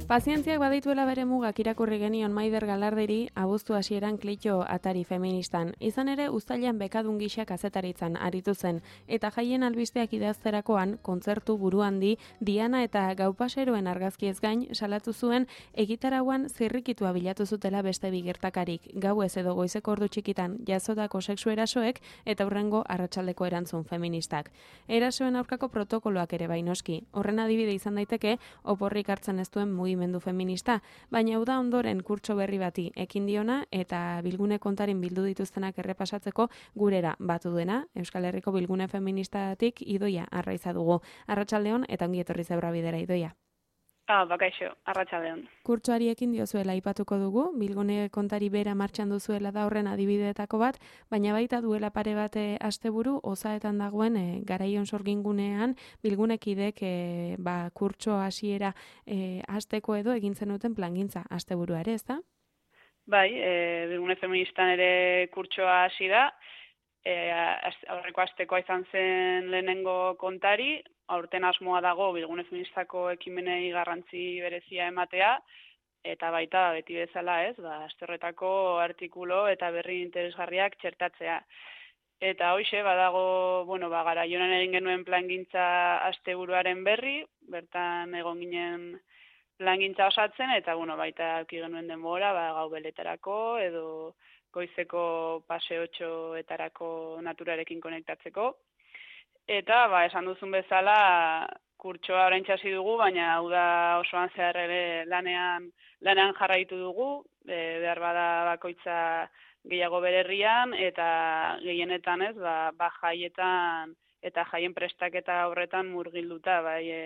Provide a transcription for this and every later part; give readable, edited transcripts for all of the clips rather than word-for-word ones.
Pazientziak badituela bere mugak irakurri genion Maider Galardiri abuztu hasieran klitxo atari feministan. Izan ere, uztailean bekadun gisa kazetaritzan aritu zen, eta jaien albisteak idazterakoan, kontzertu buru handi, Diana eta Gaupaseroen argazkiez gain, salatu zuen egitarauan zirrikitua bilatu zutela beste bigertakarik, gauez edo goizeko ordu txikitan jazotako sexu erasoek eta hurrengo arratsaldeko erantzun feministak. Erasoen aurkako protokoloak ere bainoski. Horren adibide izan daiteke, oporrik hartzen ez duen mugimendu feminista, baina hau da ondoren kurtso berri bati ekin diona eta bilgune kontarin bildu dituztenak errepasatzeko gurera batu duena, Euskal Herriko bilgune feministatik Idoia Arraiza dugu. Arratsaldeon eta ongi etorri Zebra Bidera, Idoia. Bakaixo, arratsaldeon. Kurtsoari ekin diozuela aipatuko dugu, bilgune kontari bera martxan duzuela da horren adibideetako bat, baina baita duela pare bat asteburu osaetan dagoen garaion sorgingunean bilgunekidek kurtso hasiera hasteko edo egin zenuten plangintza asteburua ere, ezta? Bai, bilgune feministan ere kurtsoa hasi da. Aurreko astekoa izan zen lehenengo kontari, aurten asmoa dago bilgune feministako ekimenei garrantzi berezia ematea, eta baita beti bezala aste horretako artikulu eta berri interesgarriak txertatzea. Eta hoxe badago, garaionan egin genuen plangintza asteburuaren berri, bertan egon ginen plangintza osatzen, eta baita eduki genuen denbora, gau beletarako edo goizeko paseotxoetarako naturarekin konektatzeko. Eta, esan duzun bezala, kurtsoa oraintxe hasi dugu, baina hau da osoan zehar ere lanean jarraitu dugu, behar bada bakoitza gehiago bererrian, eta gehienetan jaietan eta jaien prestaketa horretan murgilduta,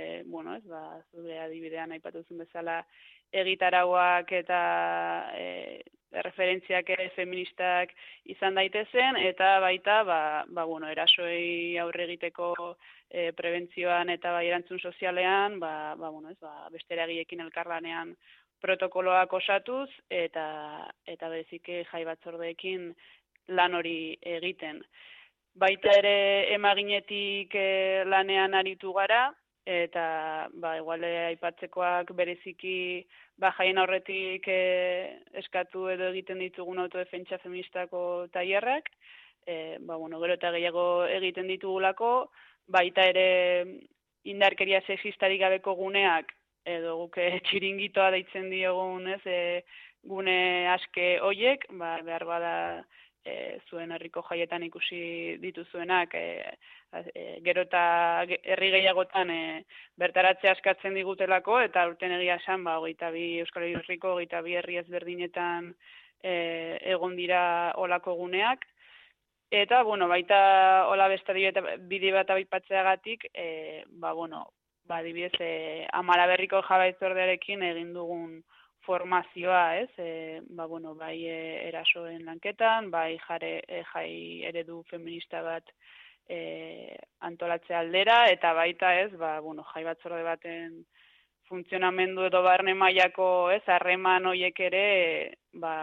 zure adibidean aipatu zuen bezala egitarauak eta referentziak ere feministak izan daitezen, eta baita, erasoei aurre egiteko prebentzioan eta erantzun sozialean, beste eragiekin elkarlanean protokoloak osatuz, eta bereziki jai batzordeekin lan hori egiten. Baita ere emaginetik lanean aritu gara, eta igual aipatzekoak bereziki jaien aurretik eskatu edo egiten ditugun autodefentsa feministako tailerrak, gero eta gehiago egiten ditugulako, baita ere indarkeria sexistarik gabeko guneak, edo guk txiringitoa deitzen diogun gune aske hoiek, behar bada zuen herriko jaietan ikusi dituzuenak, gero eta herri gehiagotan bertaratzea askatzen digutelako, eta urten egia esan, Euskal Herriko 22 herri ezberdinetan egon dira olako guneak, eta, baita hola beste bide bat aipatzeagatik, adibidez, Amalaberriko jabaitzordearekin egin dugun formazioa, bai erasoen lanketan, bai jai eredu feminista bat antolatzea aldera, eta baita jai batzorde baten funtzionamendu edo barne mailako harreman horiek ere,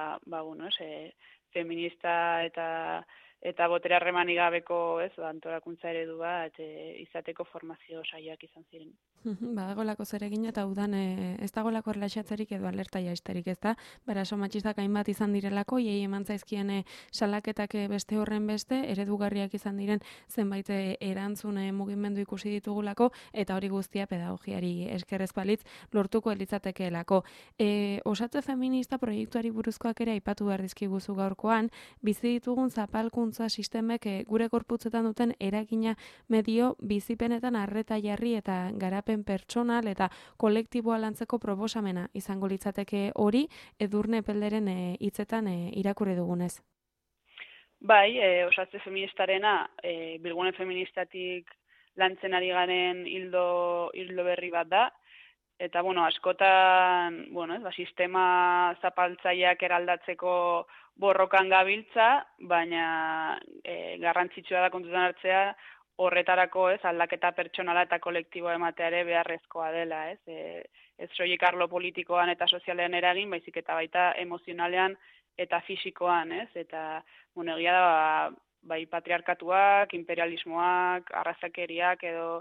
feminista eta botere harremanik gabeko antolakuntza eredu bat izateko formazio saioak izan ziren. Badagolako zeregin eta udan ez dagolako erlaxatzerik edo alerta jaisterik, ez da? Beraso matxistak hainbat izan direlako, iei eman zaizkien salaketak beste horren beste, eredugarriak izan diren zenbait erantzun mugimendu ikusi ditugulako, eta hori guztia pedagogiari eskerrez balitz lortuko elitzatekeelako. Osatze feminista proiektuari buruzkoak ere aipatu behar dizkiguzu gaurkoan, bizi ditugun zapalkuntza sistemek gure gorputzetan duten eragina medio bizipenetan arreta jarri eta garapen pertsonal eta kolektiboa lantzeko proposamena izango litzateke hori, Edurne Pelderen hitzetan irakurri dugunez. Bai, osatze feministarena, bilgune feministatik lantzen ari garen hildo berri bat da, eta, askotan, sistema zapaltzaileak eraldatzeko borrokan gabiltza, baina garrantzitsua da kontutan hartzea horretarako aldaketa pertsonala eta kolektiboa ematea ere beharrezkoa dela. Ez soilik arlo politikoan eta sozialean eragin, baizik eta baita emozionalean eta fisikoan. Eta egia da bai patriarkatuak, imperialismoak, arrazakeriak edo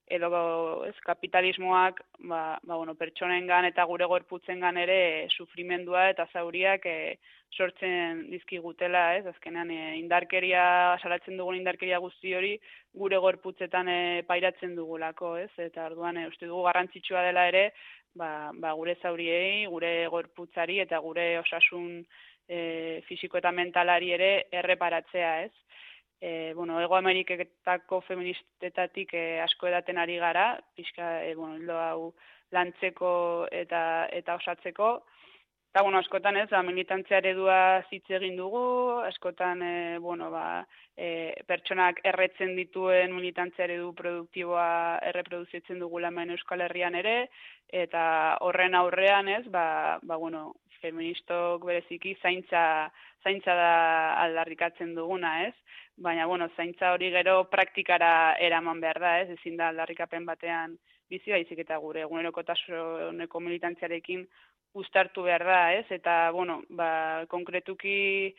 edo ez kapitalismoak bueno, pertsonengan eta gure gorputzengan ere sufrimendua eta zauriak sortzen dizkigutela, ez? Azkenean indarkeria, salatzen dugun indarkeria guzti hori gure gorputzetan pairatzen dugulako, ez? Eta orduan uste dugu garrantzitsua dela ere, gure zauriei, gure gorputzari eta gure osasun fisiko eta mentalari ere erreparatzea, ez? Bueno, Hego Ameriketako feministetatik asko edaten ari gara, pixka, hildo hau lantzeko eta osatzeko. Eta, bueno, askotan ez, militantzia eredua hitz egin dugu, askotan, pertsonak erretzen dituen militantzia eredu produktiboa erreproduzitzen dugu hemen Euskal Herrian ere, eta horren aurrean ez, feministok bereziki zaintza da aldarrikatzen duguna, ez? Baina, zaintza hori gero praktikara eraman behar da, ez? Ezin da aldarrikapen batean bizi baizik eta gure egunerokotasuneko militantziarekin uztartu behar da, ez? Eta, konkretuki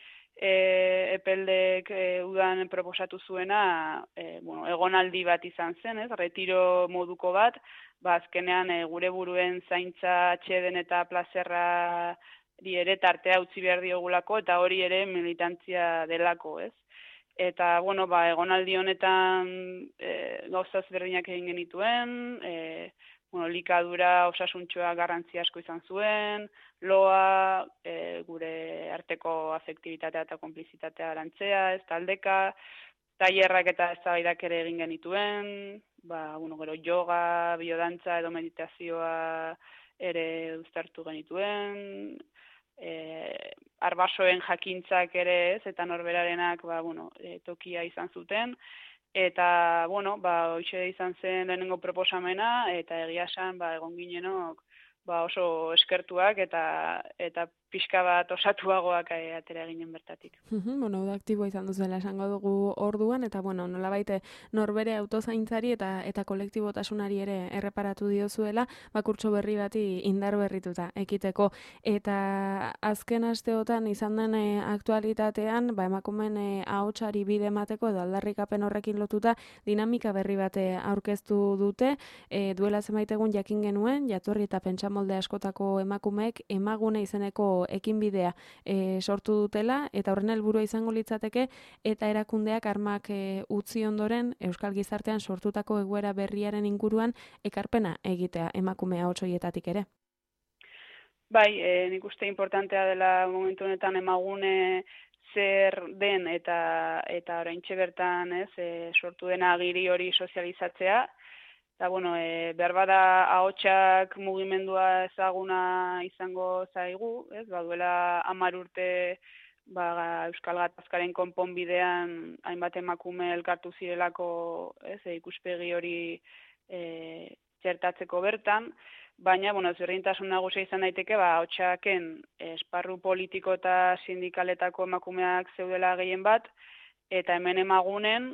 epeldek udan proposatu zuena, egonaldi bat izan zen, ez? Retiro moduko bat, azkenean gure buruen zaintza atxeden eta plazerra ere tartea utzi behar diogulako, eta hori ere militantzia delako, ez? Eta, egonaldi honetan gauzaz berdinak egin genituen, likadura osasuntxoa garrantzi asko izan zuen, loa, gure arteko afektibitatea eta konplizitatea lantzea, ez taldeka, tailerrak eta eztabaidak ere egin genituen, gero yoga, biodantza edo meditazioa ere uztartu genituen, arbasoen jakintzak ere ez, eta norberarenak tokia izan zuten, eta, hoxe izan zen lehenengo proposamena, eta egia esan, egon ginenok, oso eskertuak eta pixka bat osatuagoak atera ginen bertatik. Uda aktiboa izan duzuela esango dugu orduan, eta nolabait norbere autozaintzari eta kolektibotasunari ere erreparatu diozuela, kurtso berri bati indar berrituta ekiteko. Eta azken asteotan izan den aktualitatean, emakumeen ahotsari bide emateko edo aldarrikapen horrekin lotuta dinamika berri bat aurkeztu dute, duela zenbait egun jakin genuen, jatorri eta pentsamolde askotako emakumeek emagune izeneko ekinbidea sortu dutela, eta horren helburua izango litzateke, eta erakundeak armak utzi ondoren Euskal Gizartean sortutako egoera berriaren inguruan ekarpena egitea emakume ahots horietatik ere. Bai, nik uste importantea dela momentu honetan emagune zer den eta oraintxe bertan sortu dena agiri hori sozializatzea. Eta, behar bada ahotsak mugimendua ezaguna izango zaigu, duela 10 urte Euskal Gatazkaren konponbidean hainbat emakume elkartu zirelako ikuspegi hori txertatzeko bertan, baina, ezberdintasun nagusia izan daiteke, ahotsaken esparru politiko eta sindikaletako emakumeak zeudela gehien bat, eta hemen emagunen,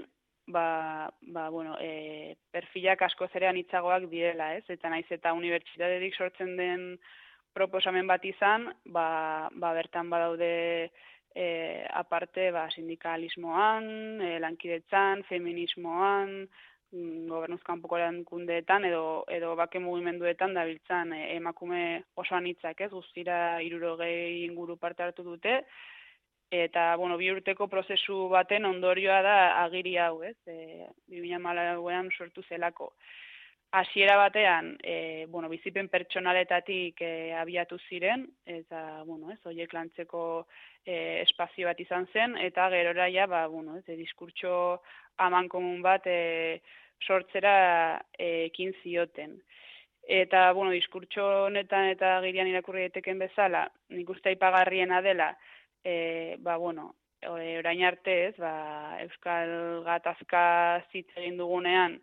perfilak askoz ere anitzagoak direla, ez? Eta naiz eta unibertsitatetik sortzen den proposamen bat izan, bertan badaude aparte sindikalismoan, lankidetzan, feminismoan, gobernuzkanpoko lankundeetan edo bake mugimenduetan dabiltzan emakume oso anitzak, ez? Guztira 60 inguru parte hartu dute. Eta, 2 urteko prozesu baten ondorioa da agiri hau, ez? 2014an sortu zelako. Hasiera batean, bizipen pertsonaletatik abiatu ziren, eta, horiek lantzeko espazio bat izan zen, eta gerora diskurtso amankomun bat sortzera ekin zioten. Eta, diskurtso honetan eta agirian irakurri daiteken bezala, nik uste aipagarriena dela, orain arte ez, Euskal Gatazka hitz egin dugunean,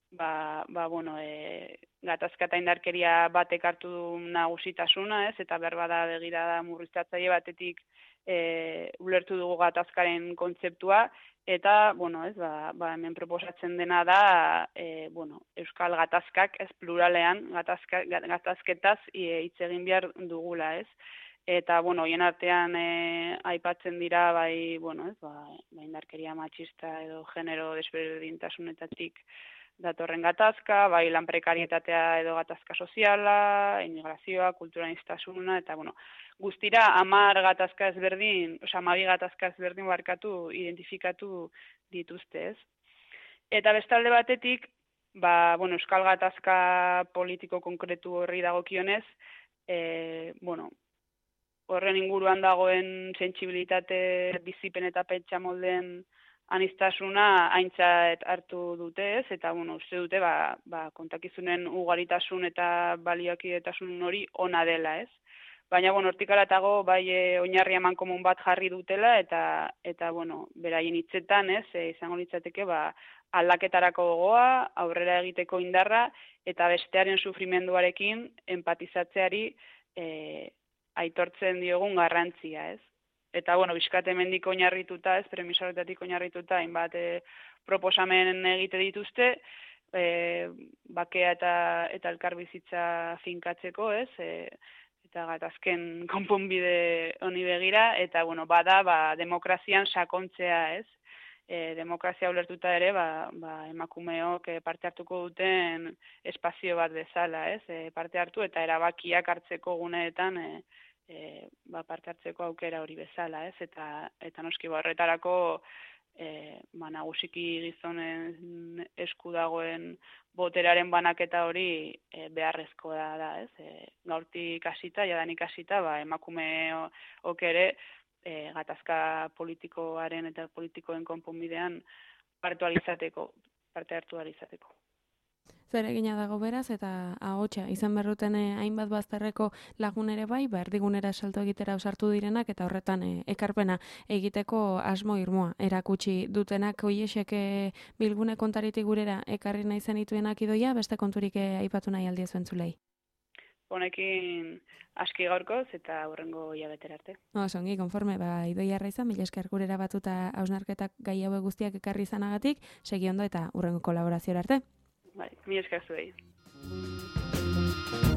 gatazka eta indarkeria batek hartu du nagusitasuna, ez, eta berbada begirada murriztatzaile batetik ulertu dugu gatazkaren kontzeptua, eta, hemen proposatzen dena da, Euskal Gatazkak, ez pluralean, gatazketaz hitz egin behar dugula, ez. Eta, hoien artean aipatzen dira, indarkeria matxista edo genero desberdintasunetatik datorren gatazka, bai lan prekarietatea edo gatazka soziala, immigrazioa, kulturaniztasuna, eta guztira 10 gatazka ezberdin, 12 gatazka ezberdin identifikatu dituzte, ez? Eta bestalde batetik, euskal gatazka politiko konkretu horri dagokionez, horren inguruan dagoen sentsibilitate, bizipen eta pentsa moldeen aniztasuna aintzat hartu dute, ez? Eta uste dute kontakizunen ugaritasun eta balioakidetasun hori ona dela, ez? Baina hortik haratago bai oinarri amankomun bat jarri dutela eta beraien hitzetan, ez? Izango litzateke aldaketarako gogoa, aurrera egiteko indarra eta bestearen sufrimenduarekin empatizatzeari aitortzen diogun garrantzia, ez? Eta, bizkat hemendik oinarrituta, ez, premisa horretatik oinarrituta, hainbat proposamen egite dituzte, bakea eta elkarbizitza finkatzeko, ez, eta gatazken konponbide honi begira, eta, bada, demokrazian sakontzea, ez, demokrazia ulertuta ere, emakumeok parte hartuko duten espazio bat bezala, ez, parte hartu eta erabakiak hartzeko guneetan, parte hartzeko aukera hori bezala, ez? Eta noski horretarako nagusiki gizonen esku dagoen boteraren banaketa hori beharrezkoa da, ez? Gaurtik hasita, jadanik hasita, emakumeok ere gatazka politikoaren eta politikoen konponbidean parte hartu alizateko. Zer egina dago beraz, eta ahotsa, izan berruten hainbat bazterreko lagun ere bai, erdigunera salto egitera osartu direnak, eta horretan ekarpena egiteko asmo irmoa erakutsi dutenak, hoiesek bilgune kontaritik gurera ekarri nahi zenituenak idoia, beste konturik aipatu nahi aldia zuentzulei. Honekin aski gaurkoz eta hurrengo hilabetera arte. Songi, konforme, idoia arraiza, mila esker gurera batuta hausnarketak gai hauek guztiak ekarri izanagatik, segi ondo eta hurrengo kolaborazioa arte. Bai, mila esker zuei.